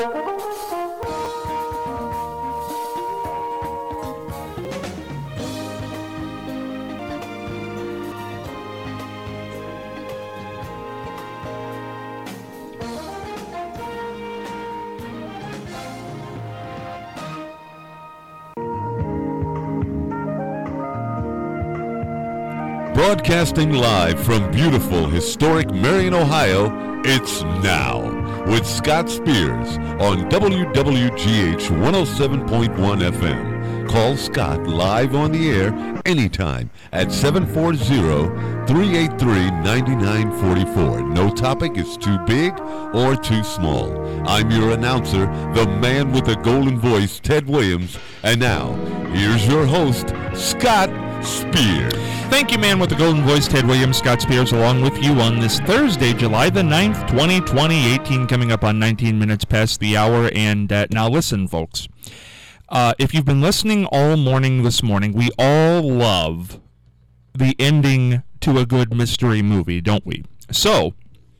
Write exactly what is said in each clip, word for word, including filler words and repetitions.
Broadcasting live from beautiful, historic Marion, Ohio, it's Now with Scott Spears on W W G H one oh seven point one F M. Call Scott live on the air anytime at seven four zero, three eight three, nine nine four four. No topic is too big or too small. I'm your announcer, the man with the golden voice, Ted Williams. And now, here's your host, Scott Spears. Thank you, man with the golden voice, Ted Williams. Scott Spears along with you on this Thursday, July the ninth, twenty twenty, eighteen coming up on nineteen minutes past the hour. And uh, now listen, folks. Uh, if you've been listening all morning this morning, we all love the ending to a good mystery movie, don't we? So,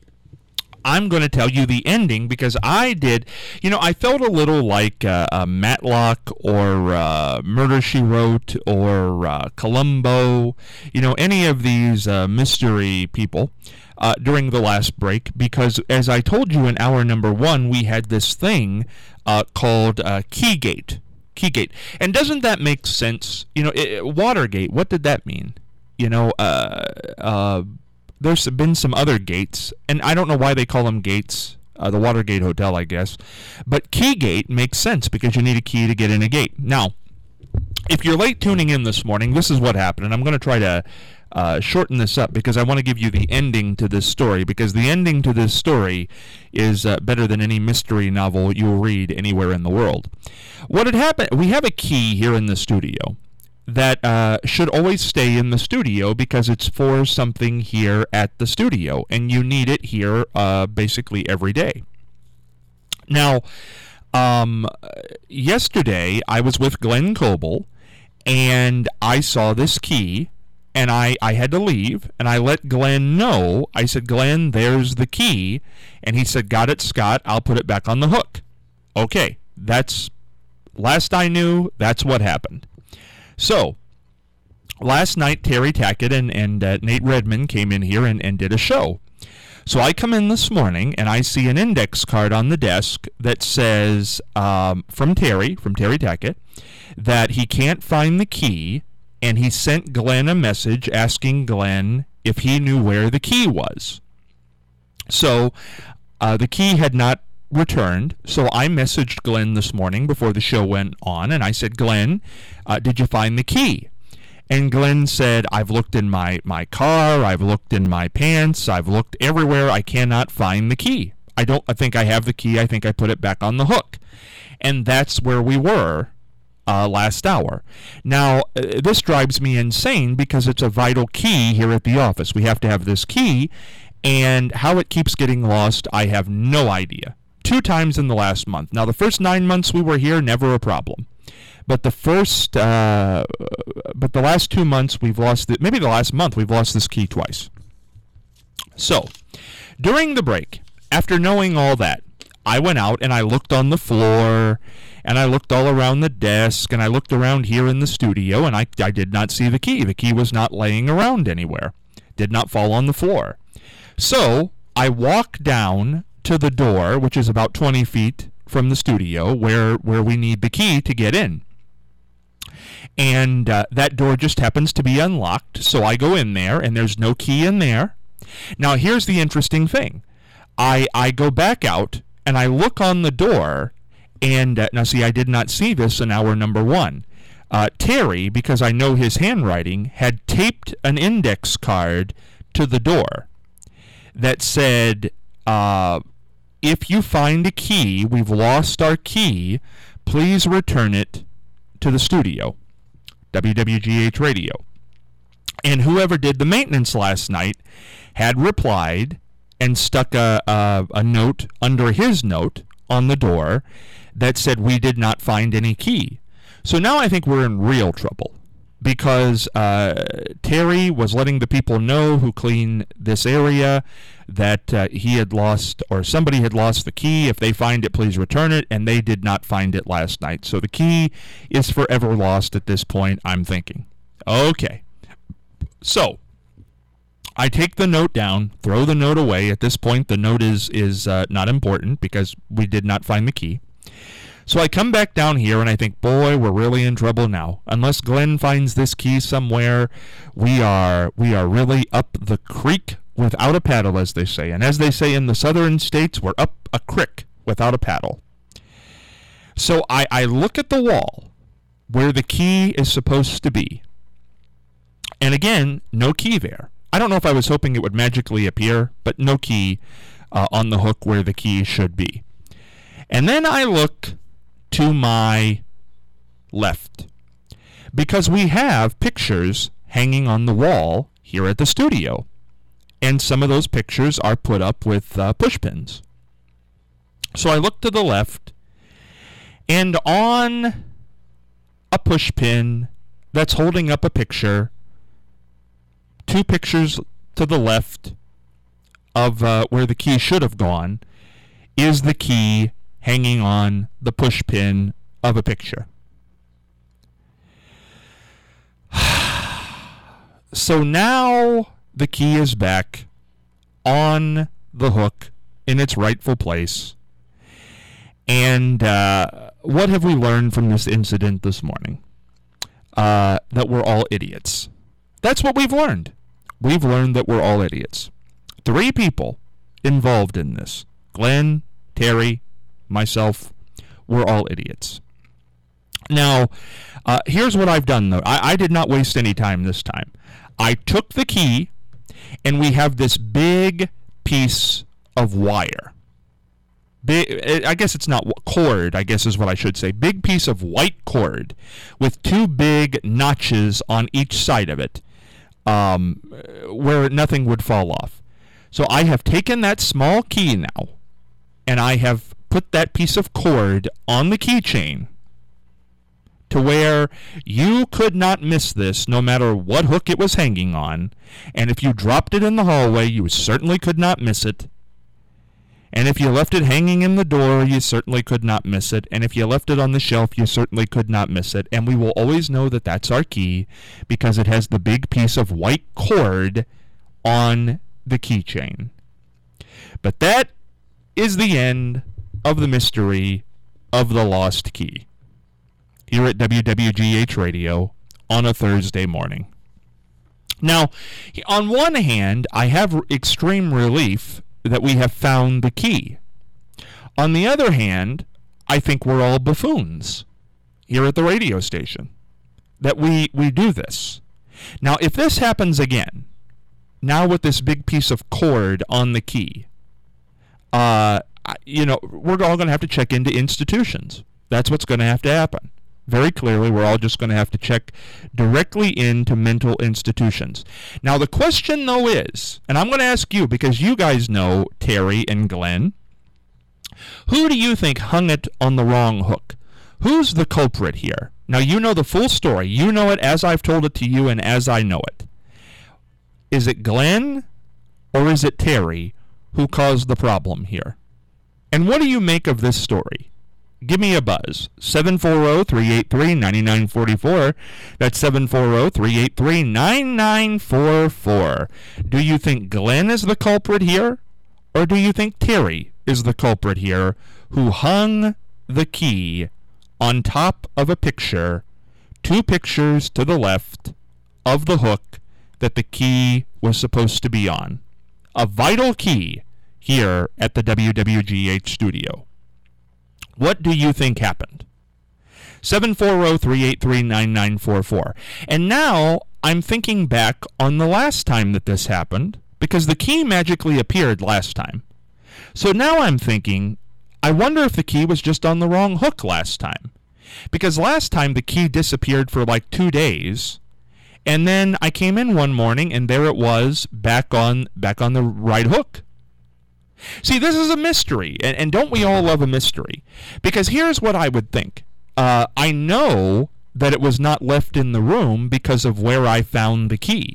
I'm going to tell you the ending because I did, you know, I felt a little like uh, uh, Matlock or uh, Murder, She Wrote or uh, Columbo, you know, any of these uh, mystery people uh, during the last break because, as I told you in hour number one, we had this thing uh, called uh, Keygate. Keygate. And doesn't that make sense? You know, it, Watergate, what did that mean? You know, uh... uh there's been some other gates, and I don't know why they call them gates, uh, the Watergate Hotel, I guess. But Keygate makes sense because you need a key to get in a gate. Now, if you're late tuning in this morning, this is what happened, and I'm going to try to uh, shorten this up because I want to give you the ending to this story, because the ending to this story is uh, better than any mystery novel you'll read anywhere in the world. What had happened, we have a key here in the studio that uh, should always stay in the studio because it's for something here at the studio, and you need it here uh, basically every day. Now, um, yesterday I was with Glenn Coble, and I saw this key, and I, I had to leave, and I let Glenn know. I said, Glenn, there's the key, and he said, got it, Scott, I'll put it back on the hook. Okay, that's, last I knew, that's what happened. So, last night, Terry Tackett and, and uh, Nate Redmond came in here and, and did a show. So I come in this morning, and I see an index card on the desk that says, um, from Terry, from Terry Tackett, that he can't find the key, and he sent Glenn a message asking Glenn if he knew where the key was. So, uh, the key had not returned, so I messaged Glenn this morning before the show went on, and I said, Glenn, uh, did you find the key? And Glenn said, I've looked in my, my car, I've looked in my pants, I've looked everywhere, I cannot find the key. I don't I think I have the key, I think I put it back on the hook. And that's where we were uh, last hour. Now, uh, this drives me insane because it's a vital key here at the office. We have to have this key, and how it keeps getting lost, I have no idea. Two times in the last month. Now, the first nine months we were here, never a problem. But the first, uh, but the last two months we've lost it. Maybe the last month we've lost this key twice. So, during the break, after knowing all that, I went out and I looked on the floor, and I looked all around the desk, and I looked around here in the studio, and I, I did not see the key. The key was not laying around anywhere. Did not fall on the floor. So, I walked down to the door, which is about twenty feet from the studio, where, where we need the key to get in. And uh, that door just happens to be unlocked, so I go in there, and there's no key in there. Now, here's the interesting thing. I, I go back out, and I look on the door, and, uh, now see, I did not see this in hour number one. Uh, Terry, because I know his handwriting, had taped an index card to the door that said, uh, if you find a key, we've lost our key, please return it to the studio, W W G H Radio. And whoever did the maintenance last night had replied and stuck a, a, a note under his note on the door that said we did not find any key. So now I think we're in real trouble, because uh, Terry was letting the people know who clean this area that uh, he had lost, or somebody had lost the key. If they find it, please return it, and they did not find it last night. So the key is forever lost at this point, I'm thinking. Okay. So I take the note down, throw the note away. At this point, the note is, is uh, not important because we did not find the key. So I come back down here and I think, boy, we're really in trouble now. Unless Glenn finds this key somewhere, we are we are really up the creek without a paddle, as they say. And as they say in the southern states, we're up a crick without a paddle. So I, I look at the wall where the key is supposed to be. And again, no key there. I don't know if I was hoping it would magically appear, but no key uh, on the hook where the key should be. And then I look to my left, because we have pictures hanging on the wall here at the studio, and some of those pictures are put up with uh, push pins. So I look to the left, and on a push pin that's holding up a picture, two pictures to the left of uh, where the key should have gone, is the key hanging on the push pin of a picture. So now the key is back on the hook in its rightful place. And uh, what have we learned from this incident this morning? Uh, that we're all idiots. That's what we've learned. We've learned that we're all idiots. Three people involved in this. Glenn, Terry, myself, we're all idiots. Now, uh, here's what I've done, though. I, I did not waste any time this time. I took the key, and we have this big piece of wire. Big, I guess it's not cord, I guess is what I should say. Big piece of white cord with two big notches on each side of it, um, where nothing would fall off. So I have taken that small key now, and I have put that piece of cord on the keychain to where you could not miss this no matter what hook it was hanging on. And if you dropped it in the hallway, you certainly could not miss it. And if you left it hanging in the door, you certainly could not miss it. And if you left it on the shelf, you certainly could not miss it. And we will always know that that's our key because it has the big piece of white cord on the keychain. But that is the end of the mystery of the lost key here at W W G H Radio on a Thursday morning. Now, on one hand, I have extreme relief that we have found the key. On the other hand, I think we're all buffoons here at the radio station, that we, we do this. Now, if this happens again, now with this big piece of cord on the key, uh, you know, we're all going to have to check into institutions. That's what's going to have to happen. Very clearly, we're all just going to have to check directly into mental institutions. Now, the question, though, is, and I'm going to ask you, because you guys know Terry and Glenn, who do you think hung it on the wrong hook? Who's the culprit here? Now, you know the full story. You know it as I've told it to you and as I know it. Is it Glenn or is it Terry who caused the problem here? And what do you make of this story? Give me a buzz. seven four zero, three eight three, nine nine four four. That's seven four zero, three eight three, nine nine four four. Do you think Glenn is the culprit here? Or do you think Terry is the culprit here who hung the key on top of a picture, two pictures to the left of the hook that the key was supposed to be on? A vital key here at the W W G H studio. What do you think happened? seven four zero, three eight three, nine nine four four. And now I'm thinking back on the last time that this happened, because the key magically appeared last time. So now I'm thinking, I wonder if the key was just on the wrong hook last time. Because last time the key disappeared for like two days, and then I came in one morning and there it was back on back on the right hook. See, this is a mystery, and, and don't we all love a mystery? Because here's what I would think. Uh, I know that it was not left in the room because of where I found the key.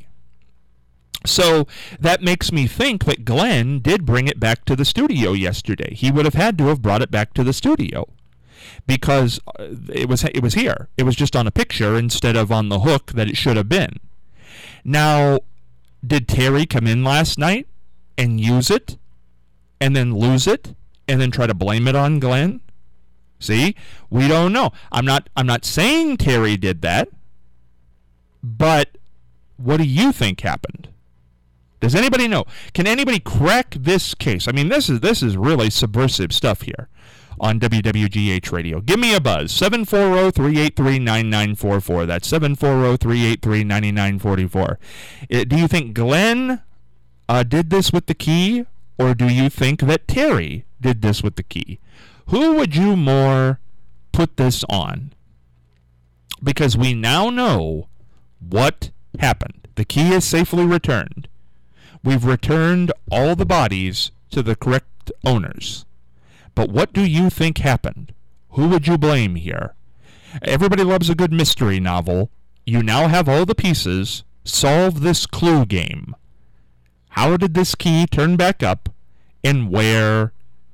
So that makes me think that Glenn did bring it back to the studio yesterday. He would have had to have brought it back to the studio because it was it was here. It was just on a picture instead of on the hook that it should have been. Now, did Terry come in last night and use it and then lose it and then try to blame it on Glenn? See, we don't know. I'm not I'm not saying Terry did that, but what do you think happened? Does anybody know? Can anybody crack this case? I mean, this is this is really subversive stuff here on W W G H Radio. Give me a buzz. seven four zero, three eight three, nine nine four four. That's seven four zero, three eight three, nine nine four four. Do you think Glenn uh, did this with the key, or do you think that Terry did this with the key? Who would you more put this on? Because we now know what happened. The key is safely returned. We've returned all the bodies to the correct owners. But what do you think happened? Who would you blame here? Everybody loves a good mystery novel. You now have all the pieces. Solve this clue game. How did this key turn back up, and where,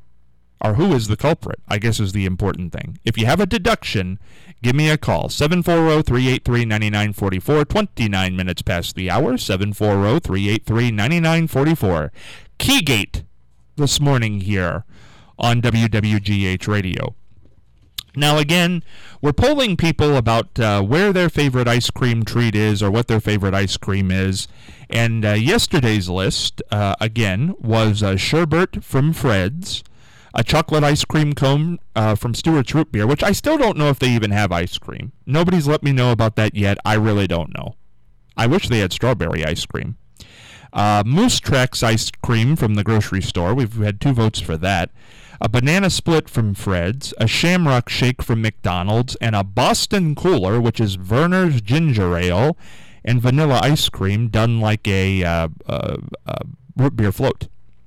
or who is the culprit, I guess is the important thing. If you have a deduction, give me a call. seven four zero, three eight three, nine nine four four, twenty-nine minutes past the hour, seven four zero, three eight three, nine nine four four. Keygate this morning here on W W G H Radio. Now again, we're polling people about uh, where their favorite ice cream treat is or what their favorite ice cream is. And uh, yesterday's list, uh, again, was uh, sherbet from Fred's, a chocolate ice cream cone uh, from Stewart's Root Beer, which I still don't know if they even have ice cream. Nobody's let me know about that yet. I really don't know. I wish they had strawberry ice cream. Uh, Moose Tracks ice cream from the grocery store. We've had two votes for that. A banana split from Fred's, a shamrock shake from McDonald's, and a Boston Cooler, which is Verner's Ginger Ale, and vanilla ice cream done like a uh, uh, uh, root beer float.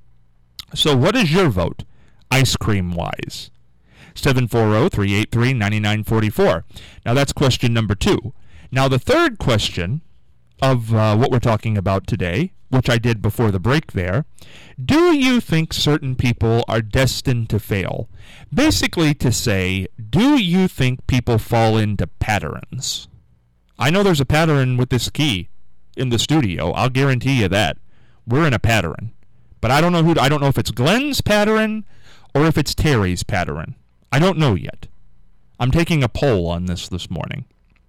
So what is your vote, ice cream-wise? seven four zero, three eight three, nine nine four four. Now that's question number two. Now the third question of uh, what we're talking about today, which I did before the break there, do you think certain people are destined to fail? Basically to say, do you think people fall into patterns? I know there's a pattern with this key in the studio. I'll guarantee you that. We're in a pattern. But I don't know who. I don't know if it's Glenn's pattern or if it's Terry's pattern. I don't know yet. I'm taking a poll on this this morning.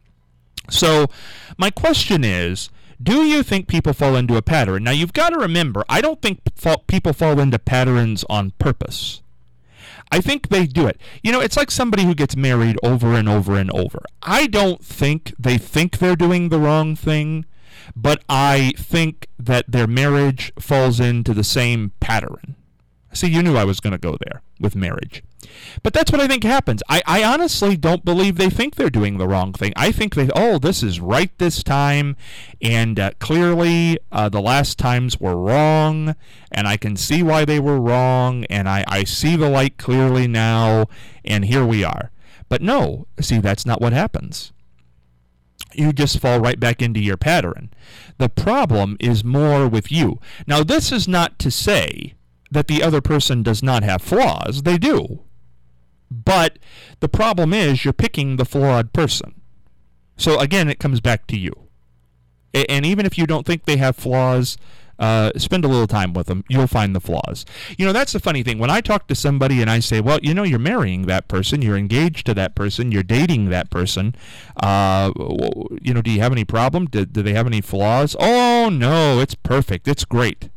So my question is, do you think people fall into a pattern? Now, you've got to remember, I don't think people fall into patterns on purpose. I think they do it. You know, it's like somebody who gets married over and over and over. I don't think they think they're doing the wrong thing, but I think that their marriage falls into the same pattern. See, you knew I was going to go there with marriage. But that's what I think happens. I, I honestly don't believe they think they're doing the wrong thing. I think they, oh, this is right this time, and uh, clearly uh, the last times were wrong, and I can see why they were wrong, and I, I see the light clearly now, and here we are. But no, see, that's not what happens. You just fall right back into your pattern. The problem is more with you. Now, this is not to say that the other person does not have flaws. They do. But the problem is you're picking the flawed person. So again, it comes back to you. And even if you don't think they have flaws, uh, spend a little time with them. You'll find the flaws. You know, that's the funny thing. When I talk to somebody and I say, well, you know, you're marrying that person, you're engaged to that person, you're dating that person, uh, you know, do you have any problem? Do, do they have any flaws? Oh, no, it's perfect. It's great.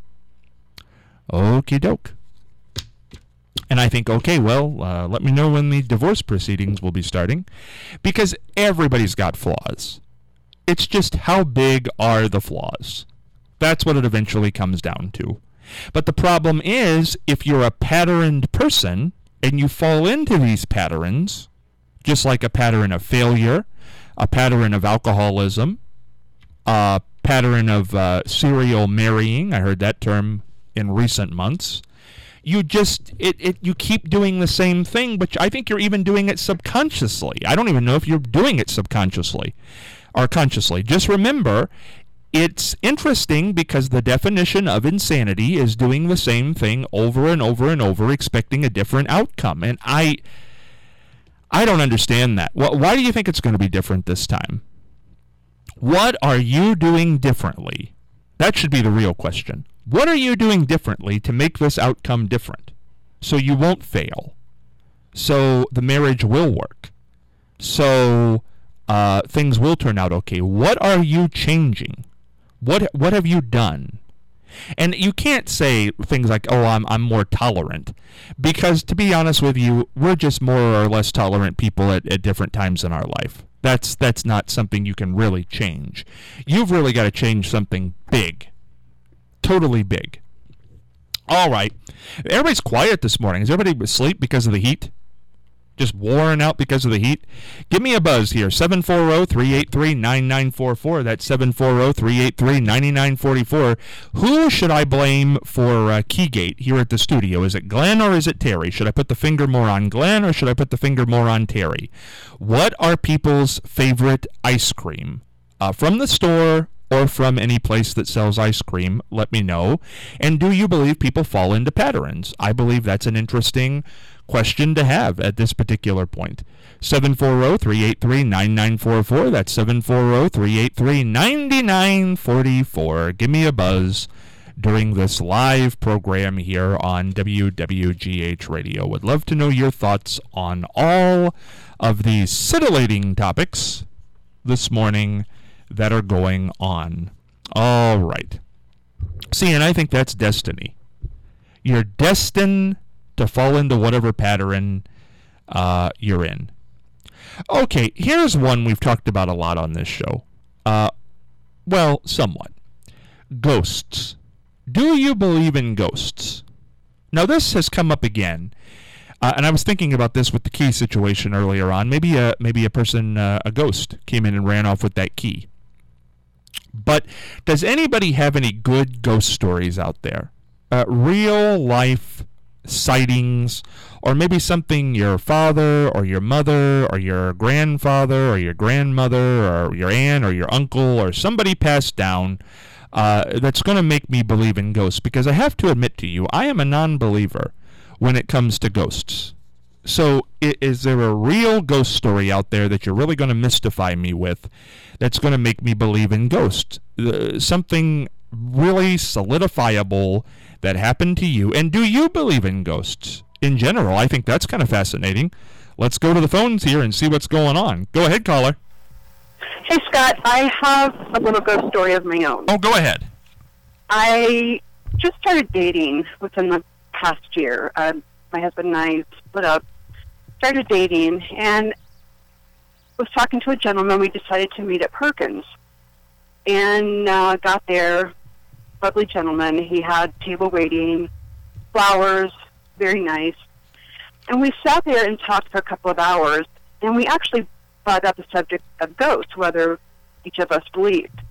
Okie doke. And I think, okay, well, uh, let me know when the divorce proceedings will be starting, because everybody's got flaws. It's just how big are the flaws? That's what it eventually comes down to. But the problem is, if you're a patterned person and you fall into these patterns, just like a pattern of failure, a pattern of alcoholism, a pattern of uh, serial marrying, I heard that term in recent months, You just it, it you keep doing the same thing, but I think you're even doing it subconsciously. I don't even know if you're doing it subconsciously or consciously. Just remember, it's interesting because the definition of insanity is doing the same thing over and over and over, expecting a different outcome. And I I don't understand that. Well, why do you think it's going to be different this time? What are you doing differently? That should be the real question. What are you doing differently to make this outcome different? So you won't fail. So the marriage will work. So uh, things will turn out okay. What are you changing? What what have you done? And you can't say things like, oh, I'm I'm more tolerant. Because to be honest with you, we're just more or less tolerant people at, at different times in our life. That's that's not something you can really change. You've really got to change something big. Totally big. All right. Everybody's quiet this morning. Is everybody asleep because of the heat? Just worn out because of the heat? Give me a buzz here. seven four zero, three eight three, nine nine four four. That's seven four zero, three eight three, nine nine four four. Who should I blame for uh, Keygate here at the studio? Is it Glenn or is it Terry? Should I put the finger more on Glenn or should I put the finger more on Terry? What are people's favorite ice cream? Uh, from the store or from any place that sells ice cream, let me know. And do you believe people fall into patterns? I believe that's an interesting question to have at this particular point. seven four zero, three eight three, nine nine four four. That's seven four zero, three eight three, nine nine four four. Give me a buzz during this live program here on W W G H Radio. Would love to know your thoughts on all of these scintillating topics this morning that are going on. All right. See, and I think that's destiny. You're destined to fall into whatever pattern uh, you're in. Okay, here's one we've talked about a lot on this show. Uh, well, somewhat. Ghosts. Do you believe in ghosts? Now, this has come up again, uh, and I was thinking about this with the key situation earlier on. Maybe a maybe a person, uh, a ghost, came in and ran off with that key. But does anybody have any good ghost stories out there? Uh, real life sightings, or maybe something your father or your mother or your grandfather or your grandmother or your aunt or your uncle or somebody passed down uh, that's going to make me believe in ghosts. Because I have to admit to you, I am a non-believer when it comes to ghosts. So is there a real ghost story out there that you're really going to mystify me with that's going to make me believe in ghosts? Uh, something really solidifiable that happened to you. And do you believe in ghosts in general? I think that's kind of fascinating. Let's go to the phones here and see what's going on. Go ahead, caller. Hey, Scott. I have a little ghost story of my own. Oh, go ahead. I just started dating within the past year. Uh, my husband and I split up, started dating, and was talking to a gentleman. We decided to meet at Perkins. And uh, got there, lovely gentleman. He had table waiting, flowers, very nice. And we sat there and talked for a couple of hours, and we actually brought up the subject of ghosts, whether each of us believed.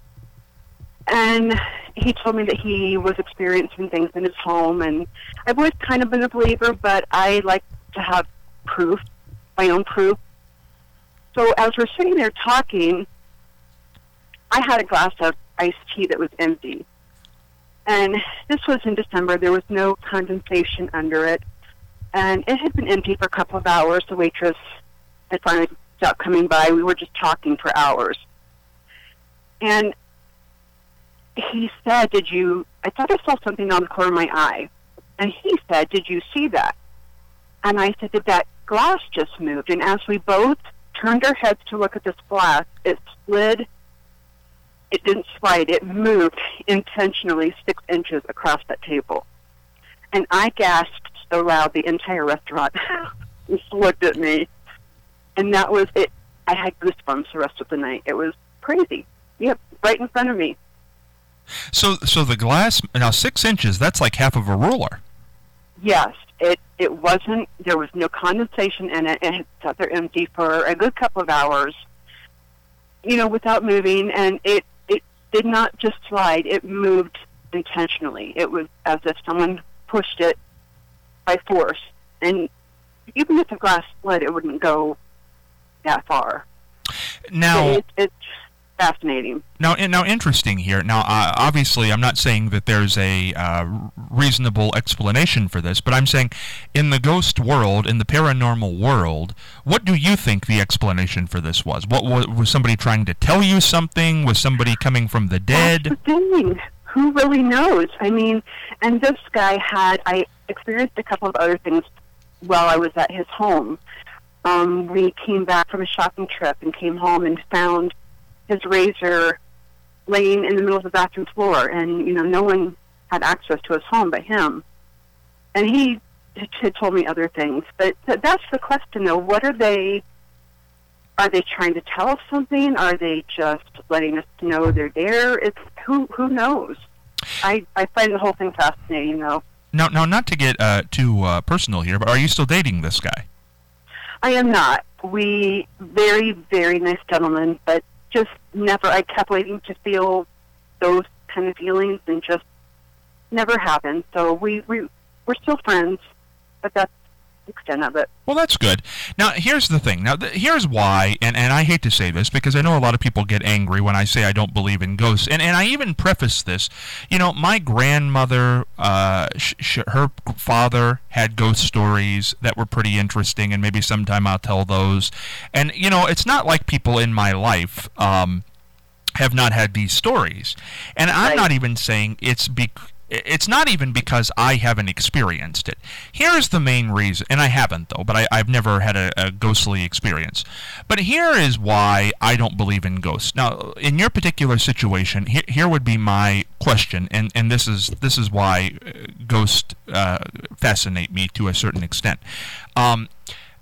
And he told me that he was experiencing things in his home, and I've always kind of been a believer, but I like to have proof, my own proof. So as we're sitting there talking, I had a glass of iced tea that was empty. And this was in December. There was no condensation under it. And it had been empty for a couple of hours. The waitress had finally stopped coming by. We were just talking for hours. And he said, did you, I thought I saw something on the corner of my eye. And he said, did you see that? And I said, did that glass just moved? And as we both turned our heads to look at this glass, it slid. It didn't slide. It moved intentionally six inches across that table. And I gasped so loud the entire restaurant just looked at me. And that was it. I had goosebumps the rest of the night. It was crazy. Yep, right in front of me. So so the glass, now six inches, that's like half of a ruler. Yes. It, it wasn't, there was no condensation in it. It had sat there empty for a good couple of hours, you know, without moving. And it did not just slide, it moved intentionally. It was as if someone pushed it by force. And even if the glass split, it wouldn't go that far. Now, it, it's fascinating. Now, now, interesting here. Now, uh, obviously, I'm not saying that there's a uh, reasonable explanation for this, but I'm saying, in the ghost world, in the paranormal world, what do you think the explanation for this was? What was, was somebody trying to tell you something? Was somebody coming from the dead? That's the thing. Who really knows? I mean, and this guy had, I experienced a couple of other things while I was at his home. Um, we came back from a shopping trip and came home and found his razor laying in the middle of the bathroom floor, and, you know, no one had access to his home but him. And he had told me other things. But that's the question, though. What are they, are they trying to tell us something? Are they just letting us know they're there? It's, who who knows? I, I find the whole thing fascinating, though. Now, now not to get uh, too uh, personal here, but are you still dating this guy? I am not. We, very, very nice gentleman, but just never, I kept waiting to feel those kind of feelings and just never happened. So we, we, we're still friends, but that's the extent of it. Well, that's good. Now, here's the thing. Now, th- here's why, and, and I hate to say this because I know a lot of people get angry when I say I don't believe in ghosts. And, and I even preface this. You know, my grandmother, uh, sh- sh- her father had ghost stories that were pretty interesting, and maybe sometime I'll tell those. And, you know, it's not like people in my life um, have not had these stories. And I'm Right. not even saying it's because... It's not even because I haven't experienced it. Here's the main reason, and I haven't though, but I, I've never had a, a ghostly experience. But here is why I don't believe in ghosts. Now, in your particular situation, here, here would be my question, and, and this is this is why uh, ghosts uh, fascinate me to a certain extent. Um,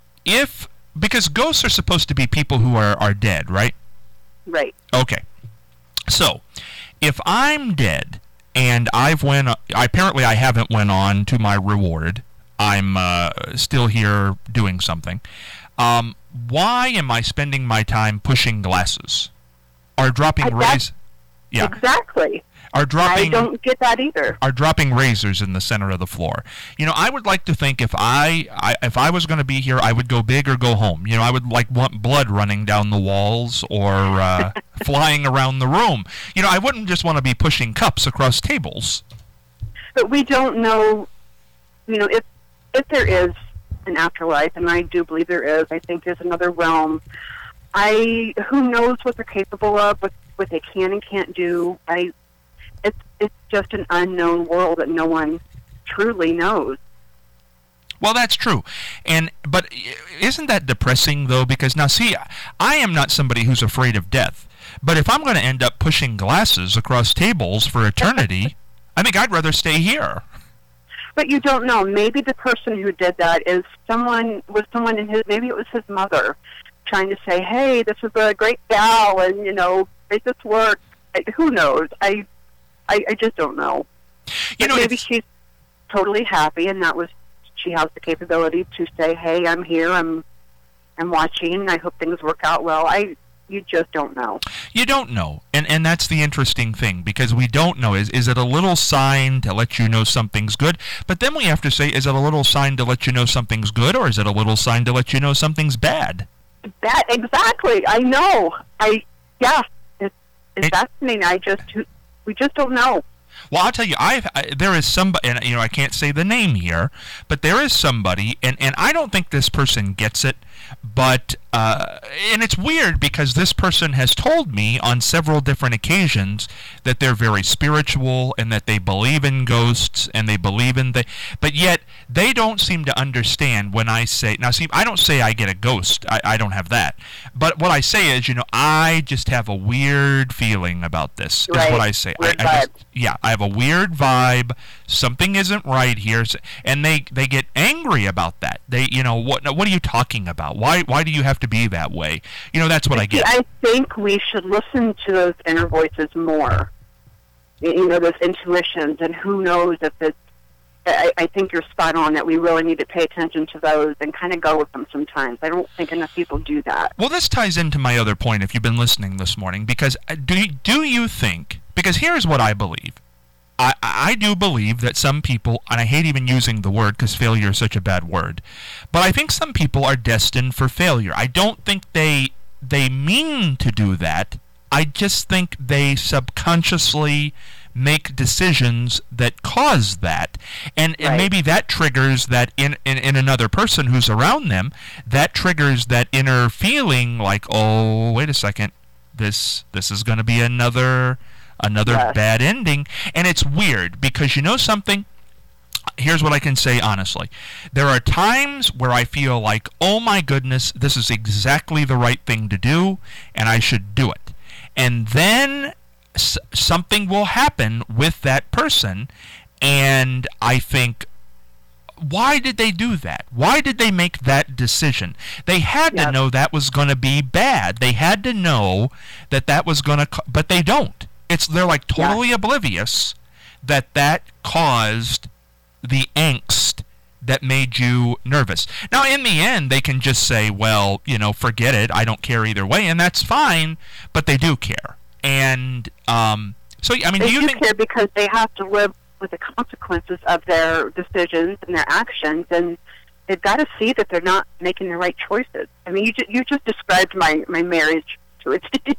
if because ghosts are supposed to be people who are, are dead, right? Right. Okay. So, if I'm dead, and I've went, uh, apparently I haven't went on to my reward. I'm uh, still here doing something. Um, why am I spending my time pushing glasses? Are dropping razors? Yeah. Exactly. Are dropping? I don't get that either. Are dropping razors in the center of the floor? You know, I would like to think if I, I if I was going to be here, I would go big or go home. You know, I would like want blood running down the walls or uh, flying around the room. You know, I wouldn't just want to be pushing cups across tables. But we don't know, you know, if if there is an afterlife, and I do believe there is. I think there's another realm. I who knows what they're capable of, what what they can and can't do. I. It's it's just an unknown world that no one truly knows. Well, that's true, and but isn't that depressing though? Because now, see, I am not somebody who's afraid of death, but if I'm going to end up pushing glasses across tables for eternity, I think I'd rather stay here. But you don't know. Maybe the person who did that is someone was someone in his. Maybe it was his mother, trying to say, "Hey, this is a great gal, and you know, make this work." I, who knows? I. I, I just don't know. You know, maybe it's, she's totally happy, and that was she has the capability to say, "Hey, I'm here. I'm I'm watching. And I hope things work out well." I you just don't know. You don't know, and and that's the interesting thing because we don't know. Is is it a little sign to let you know something's good? But then we have to say, is it a little sign to let you know something's good, or is it a little sign to let you know something's bad? That exactly. I know. I yeah. It's it's it, fascinating. I just. We just don't know. Well, I'll tell you, I've, I there is somebody, and you know, I can't say the name here, but there is somebody, and, and I don't think this person gets it, but, uh, and it's weird because this person has told me on several different occasions that they're very spiritual and that they believe in ghosts and they believe in the, but yet they don't seem to understand when I say, now see, I don't say I get a ghost, I, I don't have that, but what I say is, you know, I just have a weird feeling about this, right. is what I say. Weird I, I just, yeah, I have a weird vibe, something isn't right here, and they, they get angry about that. They, you know, what what are you talking about? Why why do you have to be that way? You know, that's what I get. I think we should listen to those inner voices more. You know, those intuitions, and who knows if it's, I, I think you're spot on that we really need to pay attention to those and kind of go with them sometimes. I don't think enough people do that. Well, this ties into my other point, if you've been listening this morning, because do you, do you think, because here's what I believe. I, I do believe that some people, and I hate even using the word because failure is such a bad word, but I think some people are destined for failure. I don't think they they mean to do that. I just think they subconsciously make decisions that cause that. And, right. and maybe that triggers that in, in, in another person who's around them, that triggers that inner feeling like, oh, wait a second, this this is going to be another... another yes. bad ending. And it's weird because, you know something? Here's what I can say honestly. There are times where I feel like, oh my goodness, this is exactly the right thing to do, and I should do it. And then s- something will happen with that person, and I think, why did they do that? Why did they make that decision? They had yep. to know that was going to be bad. They had to know that that was going to, co- but they don't. It's they're like totally yeah. oblivious that that caused the angst that made you nervous. Now, in the end, they can just say, well, you know, forget it. I don't care either way, and that's fine. But they do care, and um, so I mean, they do you do think care because they have to live with the consequences of their decisions and their actions, and they've got to see that they're not making the right choices. I mean, you ju- you just described my my marriage to a T.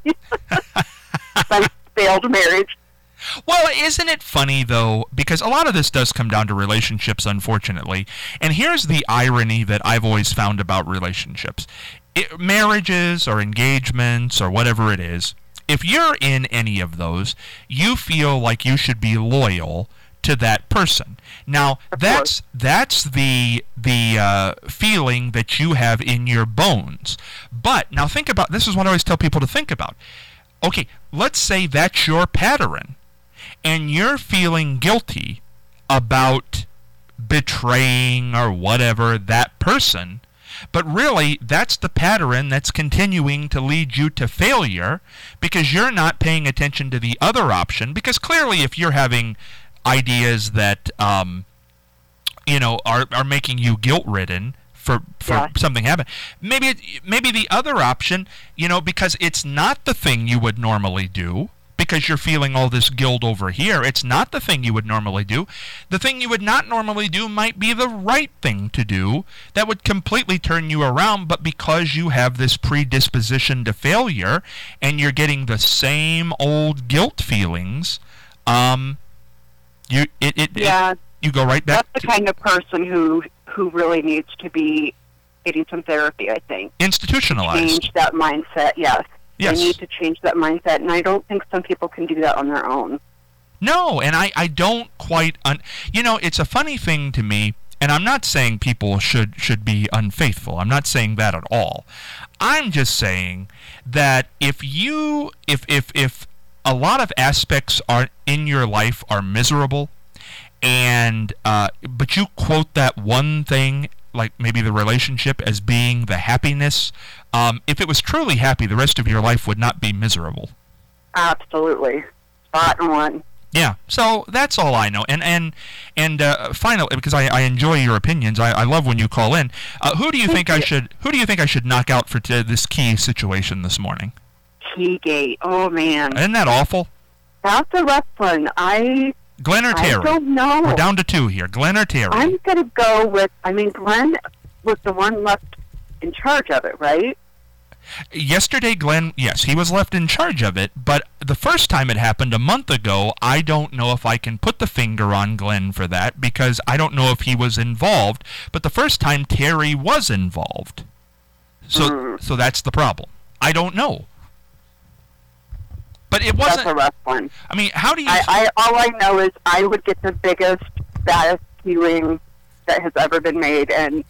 My failed marriage. Well, isn't it funny, though, because a lot of this does come down to relationships, unfortunately. And here's the irony that I've always found about relationships. It, marriages or engagements or whatever it is, if you're in any of those, you feel like you should be loyal to that person. Now, that's that's the the uh, feeling that you have in your bones. But, now think about, this is what I always tell people to think about. Okay, let's say that's your pattern, and you're feeling guilty about betraying or whatever that person, but really that's the pattern that's continuing to lead you to failure because you're not paying attention to the other option, because clearly if you're having ideas that, um, you know, are, are making you guilt-ridden, for, for yeah. something happen. Maybe it, maybe the other option, you know, because it's not the thing you would normally do, because you're feeling all this guilt over here, it's not the thing you would normally do. The thing you would not normally do might be the right thing to do that would completely turn you around, but because you have this predisposition to failure and you're getting the same old guilt feelings, um, you it, it, yeah. it you go right back. That's the kind of person who who really needs to be getting some therapy, I think. Institutionalized. Change that mindset, yes. Yes. They need to change that mindset, and I don't think some people can do that on their own. No, and I, I don't quite... Un- you know, it's a funny thing to me, and I'm not saying people should, should be unfaithful. I'm not saying that at all. I'm just saying that if you... If, if, if a lot of aspects are in your life are miserable, and uh, but you quote that one thing, like maybe the relationship, as being the happiness, um, if it was truly happy, the rest of your life would not be miserable. Absolutely. Spot on. Yeah, so that's all I know. And and and uh, finally, because I, I enjoy your opinions, I, I love when you call in. Uh, who do you Thank think you. I should Who do you think I should knock out for t- this key situation this morning? Keygate. Oh man, isn't that awful? That's a rough one. I. Glenn or Terry? I don't know. We're down to two here. Glenn or Terry? I'm going to go with, I mean, Glenn was the one left in charge of it, right? Yesterday, Glenn, yes, he was left in charge of it, but the first time it happened a month ago, I don't know if I can put the finger on Glenn for that, because I don't know if he was involved, but the first time Terry was involved. So, mm. so that's the problem. I don't know. But it wasn't. That's a rough one. I mean, how do you? I, I all I know is I would get the biggest, baddest healing that has ever been made, and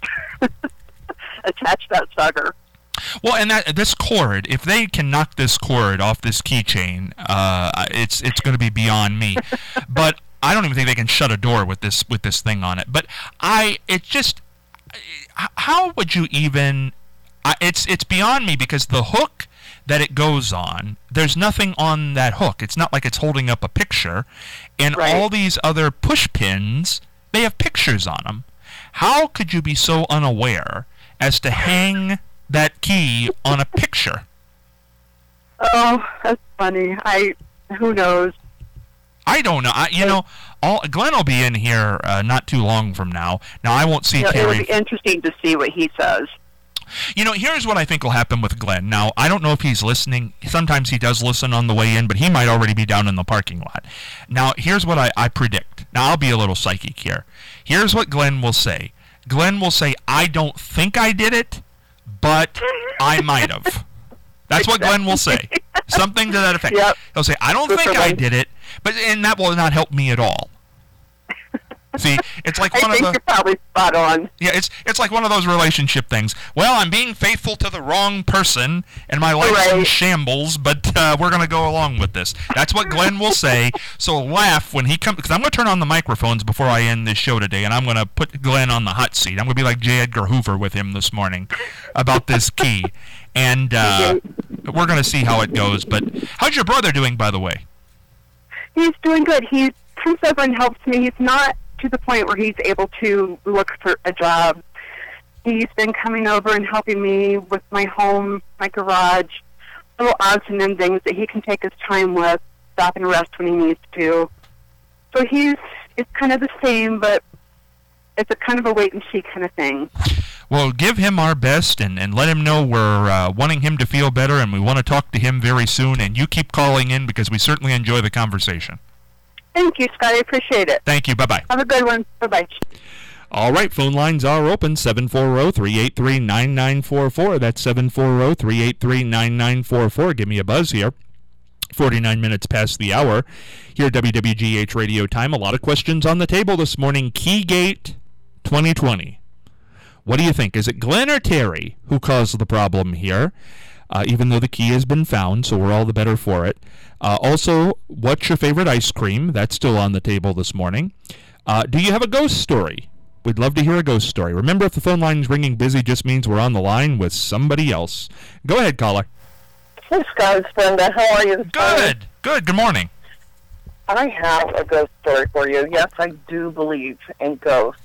attach that sucker. Well, and that this cord, if they can knock this cord off this keychain, uh, it's it's going to be beyond me. But I don't even think they can shut a door with this with this thing on it. But I, it just, how would you even? I, it's it's beyond me, because the hook that it goes on, there's nothing on that hook. It's not like it's holding up a picture. And right. all these other push pins, they have pictures on them. How could you be so unaware as to hang that key on a picture? Oh, that's funny. I, who knows? I don't know. I, you know, all, Glenn will be in here uh, not too long from now. Now, I won't see you know, Terry. It'll be interesting to see what he says. You know, here's what I think will happen with Glenn. Now, I don't know if he's listening. Sometimes he does listen on the way in, but he might already be down in the parking lot. Now, here's what I, I predict. Now, I'll be a little psychic here. Here's what Glenn will say. Glenn will say, I don't think I did it, but I might have. That's what Glenn will say. Something to that effect. Yep. He'll say, I don't think I did it, but and that will not help me at all. See, it's like one I think of the. You're probably spot on. Yeah, it's it's like one of those relationship things. Well, I'm being faithful to the wrong person, and my life's right. in shambles, but uh, we're going to go along with this. That's what Glenn will say. So laugh when he comes, because I'm going to turn on the microphones before I end this show today, and I'm going to put Glenn on the hot seat. I'm going to be like J. Edgar Hoover with him this morning about this key, and uh, we're going to see how it goes. But how's your brother doing, by the way? He's doing good. He comes over and helps me. He's not to the point where he's able to look for a job. He's been coming over and helping me with my home, my garage, little odds and ends things that he can take his time with, stop and rest when he needs to. So he's it's kind of the same, but it's a kind of a wait-and-see kind of thing. Well, give him our best and, and let him know we're uh, wanting him to feel better, and we want to talk to him very soon, and you keep calling in because we certainly enjoy the conversation. Thank you, Scott. I appreciate it. Thank you. Bye-bye. Have a good one. Bye-bye. All right, phone lines are open, seven four zero, three eight three, nine nine four four. That's seven four zero, three eight three, nine nine four four. Give me a buzz here. forty-nine minutes past the hour here at W W G H Radio Time. A lot of questions on the table this morning. Keygate twenty twenty. What do you think? Is it Glenn or Terry who caused the problem here? Uh, even though the key has been found, so we're all the better for it. Uh, also, what's your favorite ice cream? That's still on the table this morning. Uh, do you have a ghost story? We'd love to hear a ghost story. Remember, if the phone line's ringing busy, just means we're on the line with somebody else. Go ahead, caller. Hey, Scott, it's Brenda. How are you this morning? Good. Good. Good morning. I have a ghost story for you. Yes, I do believe in ghosts.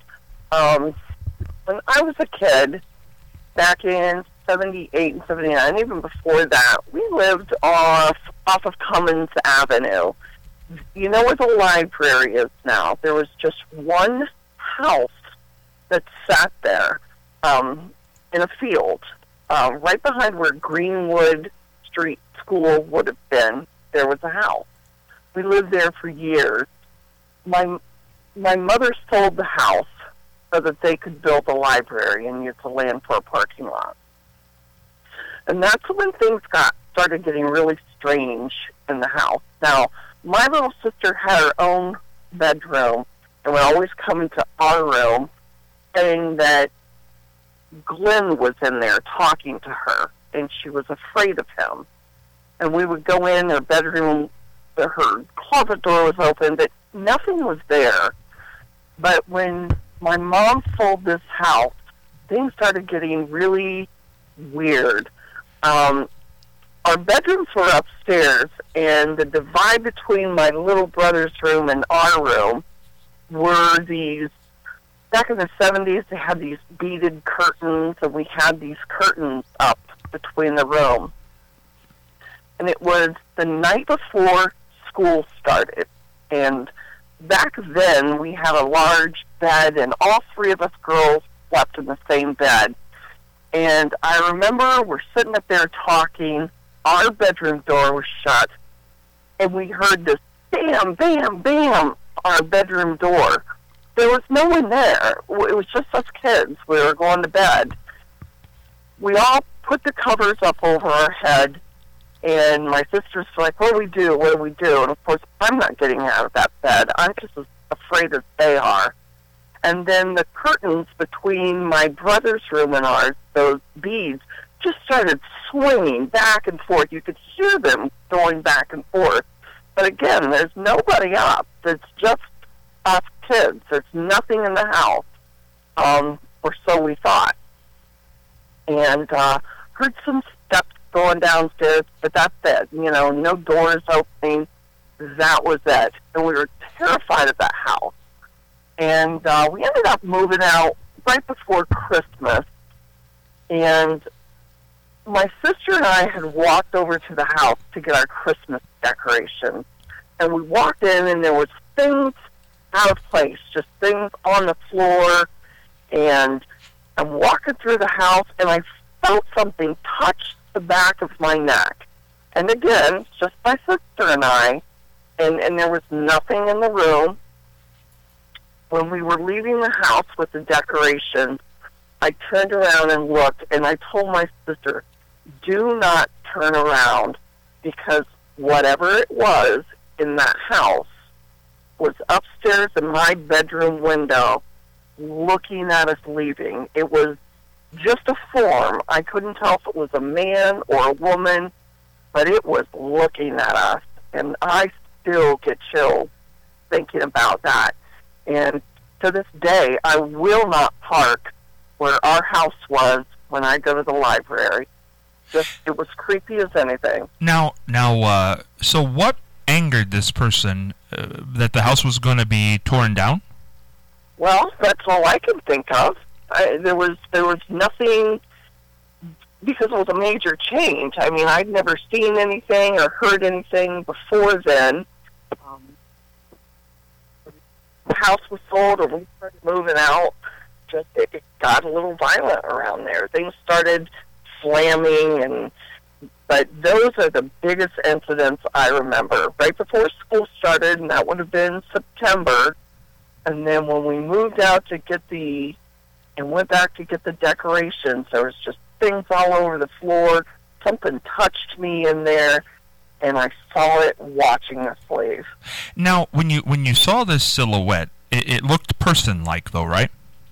Um, when I was a kid, back in seventy-eight and seventy-nine, even before that, we lived off off of Cummins Avenue. You know where the library is now? There was just one house that sat there um, in a field, uh, right behind where Greenwood Street School would have been. There was a house. We lived there for years. My my mother sold the house so that they could build a library and use the land for a parking lot. And that's when things got started getting really strange in the house. Now, my little sister had her own bedroom and would always come into our room saying that Glenn was in there talking to her, and she was afraid of him. And we would go in, her bedroom, her closet door was open, but nothing was there. But when my mom sold this house, things started getting really weird. Um, our bedrooms were upstairs, and the divide between my little brother's room and our room were these, back in the seventies, they had these beaded curtains, and we had these curtains up between the room. And it was the night before school started, and back then we had a large bed, and all three of us girls slept in the same bed. And I remember we're sitting up there talking, our bedroom door was shut, and we heard this bam, bam, bam, on our bedroom door. There was no one there. It was just us kids. We were going to bed. We all put the covers up over our head, and my sister's like, what do we do? What do we do? And, of course, I'm not getting out of that bed. I'm just as afraid as they are. And then the curtains between my brother's room and ours, those beads, just started swinging back and forth. You could hear them going back and forth. But again, there's nobody up. It's just us kids. There's nothing in the house, um, or so we thought. And uh, heard some steps going downstairs, but that's it. You know, no doors opening. That was it. And we were terrified of that house. And uh, we ended up moving out right before Christmas. And my sister and I had walked over to the house to get our Christmas decorations. And we walked in, and there was things out of place, just things on the floor. And I'm walking through the house, and I felt something touch the back of my neck. And again, just my sister and I, and, and there was nothing in the room. When we were leaving the house with the decorations, I turned around and looked, and I told my sister, do not turn around, because whatever it was in that house was upstairs in my bedroom window looking at us leaving. It was just a form. I couldn't tell if it was a man or a woman, but it was looking at us. And I still get chills thinking about that. And to this day, I will not park where our house was when I go to the library. Just, it was creepy as anything. Now, now, uh, so what angered this person uh, that the house was going to be torn down? Well, that's all I can think of. I, there was there was nothing, because it was a major change. I mean, I'd never seen anything or heard anything before then. Um, the house was sold, or we started moving out. Just it, it got a little violent around there. Things started slamming, and but those are the biggest incidents I remember. Right before school started, and that would have been September. And then when we moved out to get the, and went back to get the decorations, there was just things all over the floor. Something touched me in there, and I saw it watching us leave. Now, when you when you saw this silhouette, it, it looked person-like, though, right?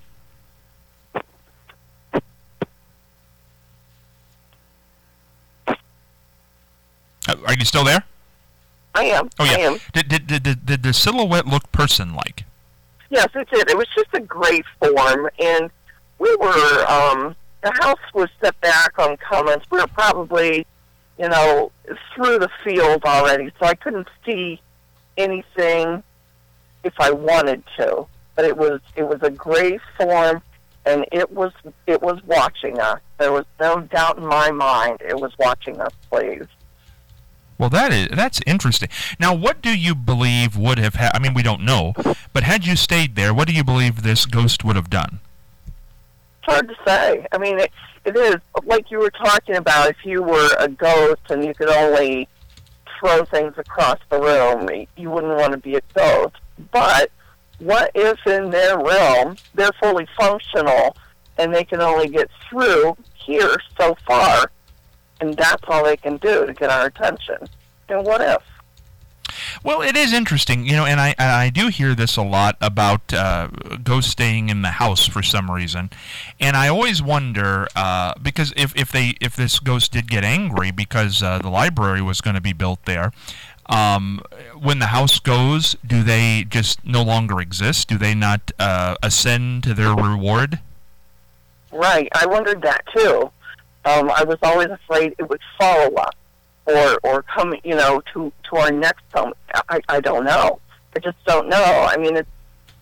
Uh, are you still there? I am. Oh, yeah. I am. Did, did, did, did, did the silhouette look person-like? Yes, it did. It was just a gray form, and we were, um, the house was set back on Cummins. We were probably, you know, through the field already, so I couldn't see anything if I wanted to. But it was, it was a gray form, and it was, it was watching us. There was no doubt in my mind it was watching us, please. Well, that is that's interesting. Now, what do you believe would have happened? I mean, we don't know, but had you stayed there, what do you believe this ghost would have done? It's hard to say. I mean, it, it is, like you were talking about, if you were a ghost and you could only throw things across the room, you wouldn't want to be a ghost. But what if in their realm, they're fully functional, and they can only get through here so far, and that's all they can do to get our attention? And what if? Well, it is interesting, you know, and I I do hear this a lot about uh, ghosts staying in the house for some reason, and I always wonder uh, because if if they if this ghost did get angry because uh, the library was going to be built there, um, when the house goes, do they just no longer exist? Do they not uh, ascend to their reward? Right, I wondered that too. Um, I was always afraid it would follow us, or or come, you know, to, to our next home. I, I don't know. I just don't know. I mean, it's,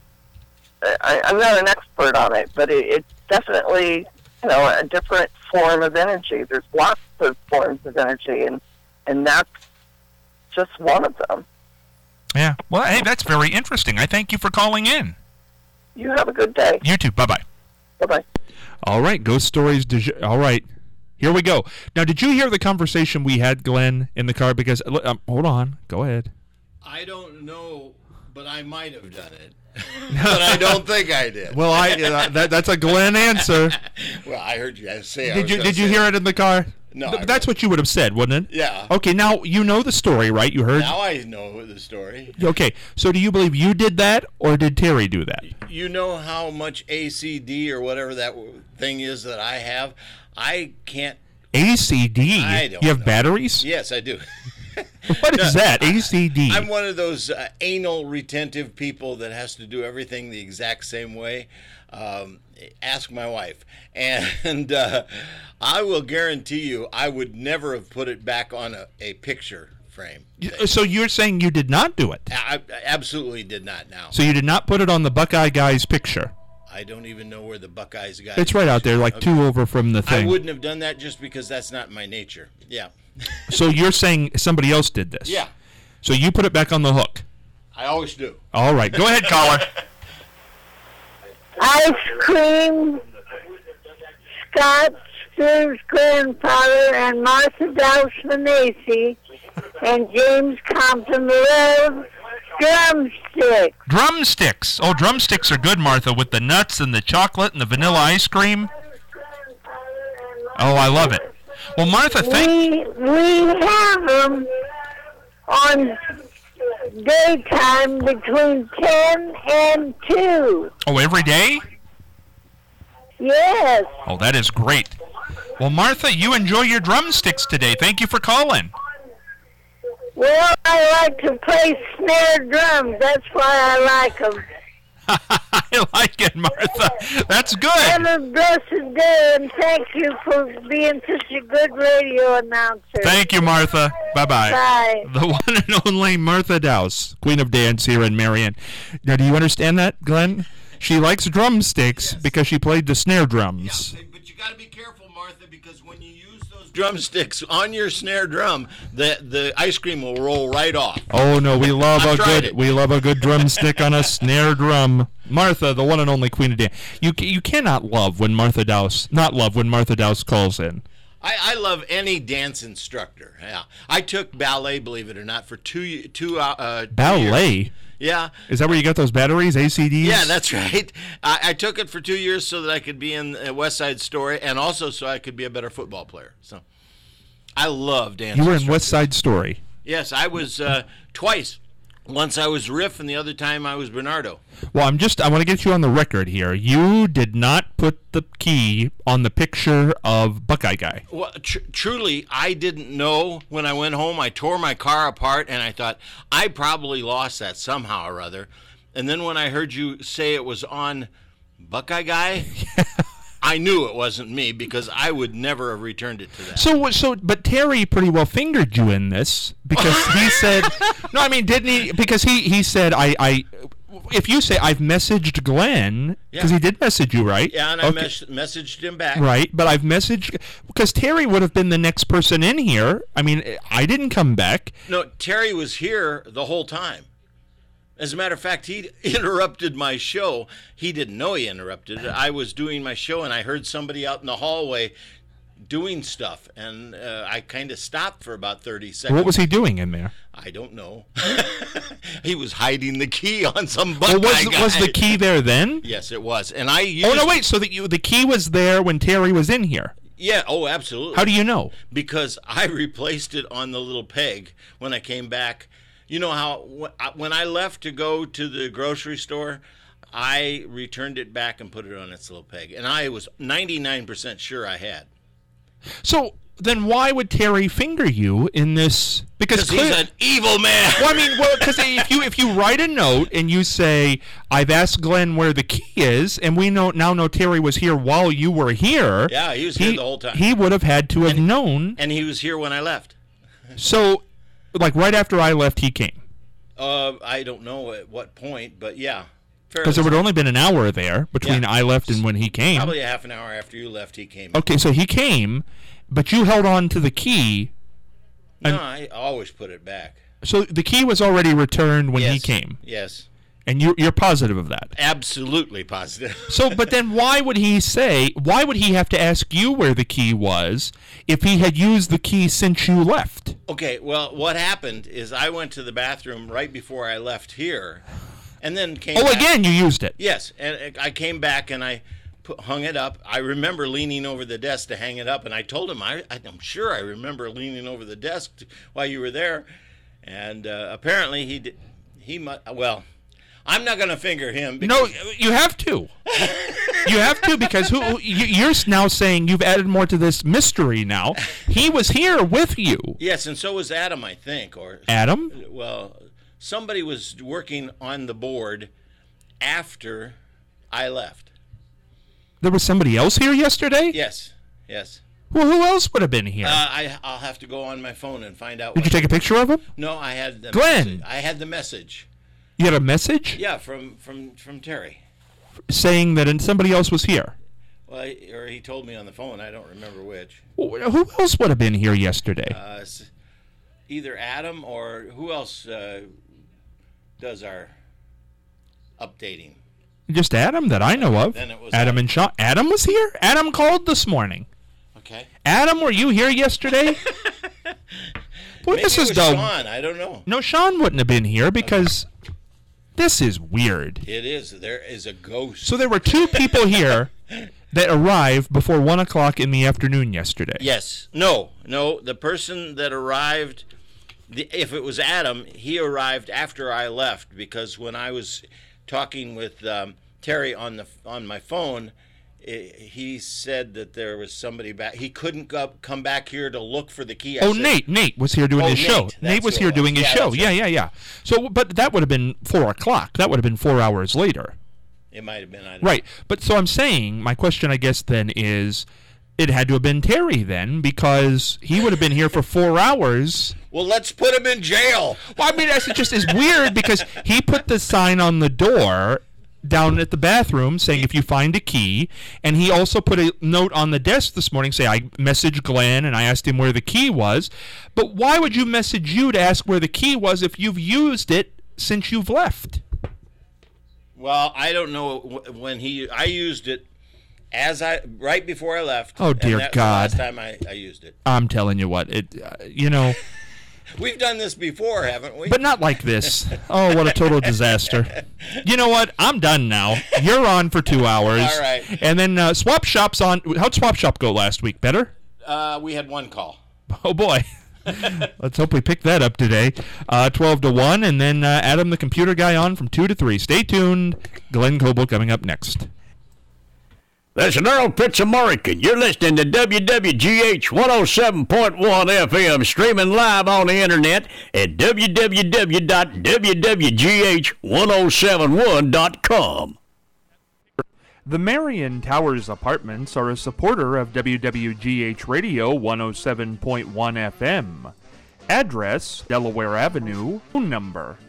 I, I'm not an expert on it, but it, it's definitely, you know, a different form of energy. There's lots of forms of energy, and and that's just one of them. Yeah. Well, hey, that's very interesting. I thank you for calling in. You have a good day. You too. Bye-bye. Bye-bye. All right, ghost stories. De- all right. Here we go. Now, did you hear the conversation we had, Glenn, in the car? Because, um, hold on. Go ahead. I don't know, but I might have done it. But I don't think I did. Well, I uh, that, that's a Glenn answer. Well, I heard you guys say. I Did was you gonna Did you say hear it in the car? No, Th- I that's what you would have said, wouldn't it? Yeah. Okay. Now you know the story, right? You heard. Now I know the story. Okay. So, do you believe you did that, or did Terry do that? You know how much A C D or whatever that thing is that I have? I can't. A C D. I don't You have know. batteries? Yes, I do. What is that? A C D. I'm one of those uh, anal retentive people that has to do everything the exact same way. Um, ask my wife. And uh, I will guarantee you I would never have put it back on a, a picture frame. So you're saying you did not do it? I, I absolutely did not now. So you did not put it on the Buckeye guy's picture? I don't even know where the Buckeyes got It's right out there, like Okay. two over from the thing. I wouldn't have done that just because that's not my nature. Yeah. So you're saying somebody else did this? Yeah. So you put it back on the hook. I always do. All right. Go ahead, caller. Ice cream, Scott Spears' grandfather, and Martha Douse Manesi, and James Compton love drumsticks. Drumsticks. Oh, drumsticks are good, Martha, with the nuts and the chocolate and the vanilla ice cream. Oh, I love it. Well, Martha, thank We, we have them on daytime between ten and two. Oh, every day? Yes. Oh, that is great. Well, Martha, you enjoy your drumsticks today. Thank you for calling. Well, I like to play snare drums. That's why I like them. I like it, Martha. That's good. Have a blessed day, and thank you for being such a good radio announcer. Thank you, Martha. Bye-bye. Bye. The one and only Martha Douse, Queen of Dance here in Marion. Now, do you understand that, Glenn? She likes drumsticks Yes. because she played the snare drums. Yeah, but you got to be careful, Martha, because when you use those drumsticks on your snare drum, the the ice cream will roll right off. Oh no, we love I've a tried good it. we love a good drumstick on a snare drum. Martha, the one and only Queen of Dance. You you cannot love when Martha Douse not love when Martha Douse calls in. I, I love any dance instructor. Yeah, I took ballet, believe it or not, for two two uh, uh, two Ballet. years. Yeah. Is that where you got those batteries, A C Ds? Yeah, that's right. I, I took it for two years so that I could be in uh, West Side Story, and also so I could be a better football player. So, I love dance. You were in instructor. West Side Story. Yes, I was uh, twice. Once I was Riff, and the other time I was Bernardo. Well, I'm just I want to get you on the record here. You did not put the key on the picture of Buckeye Guy. Well, tr- truly, I didn't know when I went home. I tore my car apart, and I thought, I probably lost that somehow or other. And then when I heard you say it was on Buckeye Guy, I knew it wasn't me, because I would never have returned it to that. So so but Terry pretty well fingered you in this because he said no, I mean didn't he because he he said I I if you say I've messaged Glenn because Yeah. he did message you, right? Yeah, and I Okay. mes- messaged him back. Right, but I've messaged because Terry would have been the next person in here. I mean, I didn't come back. No, Terry was here the whole time. As a matter of fact, he interrupted my show. He didn't know he interrupted it. I was doing my show, and I heard somebody out in the hallway doing stuff, and uh, I kind of stopped for about thirty seconds. What was he doing in there? I don't know. He was hiding the key on some Buckeye Well, was guy. was the key there then? Yes, it was, and I used. Oh no, wait. So that you the key was there when Terry was in here. Yeah. Oh, absolutely. How do you know? Because I replaced it on the little peg when I came back. You know how wh- when I left to go to the grocery store, I returned it back and put it on its little peg, and I was ninety-nine percent sure I had. So then why would Terry finger you in this? Because Because he's clear- an evil man. well, I mean, well, because if you if you write a note and you say, "I've asked Glenn where the key is," and we know now know Terry was here while you were here. Yeah, he was here the whole time. He would have had to have known. And he was here when I left. So, like right after I left, he came Uh, I don't know at what point, but yeah. because there would have only been an hour there between Yeah. I left and when he came. Probably a half an hour after you left, he came. Okay, so he came, but you held on to the key. No, I always put it back. So the key was already returned when yes. he came, Yes. and you, you're positive of that. Absolutely positive. So, but then why would he say, why would he have to ask you where the key was if he had used the key since you left? Okay, well, what happened is I went to the bathroom right before I left here, and then came Oh, back. again, you used it. Yes, and I came back and I put, hung it up. I remember leaning over the desk to hang it up, and I told him, I, I'm sure I remember leaning over the desk to, while you were there, and uh, apparently he did, he mu- well, I'm not going to finger him. No, because- you have to. You have to because who who- you- you're now saying you've added more to this mystery now. He was here with you. Yes, and so was Adam, I think, or Adam? well, somebody was working on the board after I left. There was somebody else here yesterday? Yes, yes. Well, who else would have been here? Uh, I I'll have to go on my phone and find out. Did you what- take a picture of him? No, I had the Glenn! message. I had the message. You had a message Yeah, from from from Terry. saying that somebody else was here. Well, he- or he told me on the phone. I don't remember which. Who else would have been here yesterday? Uh, s- either Adam or who else uh, does our updating. Just Adam that I know of. Then it was Adam Adam. and Sean. Adam was here? Adam called this morning. Okay. Adam, were you here yesterday? Boy, Maybe this it is was dumb. Sean. I don't know. No, Sean wouldn't have been here because this is weird. It is. There is a ghost. So there were two people here that arrived before one o'clock in the afternoon yesterday. Yes. No. No. The person that arrived, the, if it was Adam, he arrived after I left because when I was talking with um, Terry on the on my phone, it, he said that there was somebody back. He couldn't go, come back here to look for the key. I Oh, said, Nate. Nate was here doing Oh, his Nate. show. That's Nate was who here it was. doing his Yeah, show. that's Yeah, right. yeah, yeah. So, but that would have been four o'clock. That would have been four hours later. It might have been. I don't Right. But so I'm saying, my question, I guess, then is, it had to have been Terry then because he would have been here for four hours. Well, let's put him in jail. Well, I mean, that's just is weird because he put the sign on the door down at the bathroom saying if you find a key, and he also put a note on the desk this morning saying I messaged Glenn and I asked him where the key was. But why would you message you to ask where the key was if you've used it since you've left? Well, I don't know wh- when he. I used it as I right before I left. Oh, dear and that God. Was the last time I, I used it. I'm telling you what, it, uh, you know, We've done this before, haven't we? but not like this. Oh, what a total disaster. You know what? I'm done now. You're on for two hours. All right. And then uh, Swap Shop's on. How'd Swap Shop go last week? Better? uh, we had one call. Oh, boy. Let's hope we pick that up today. Uh, twelve to one, and then uh, Adam, the computer guy, on from two to three. Stay tuned. Glenn Coble coming up next. This is Earl Pitts-American. You're listening to W W G H one oh seven point one F M, streaming live on the internet at w w w dot w w g h one oh seven one dot com. The Marion Towers Apartments are a supporter of W W G H Radio one oh seven point one F M. Address, Delaware Avenue. Phone number,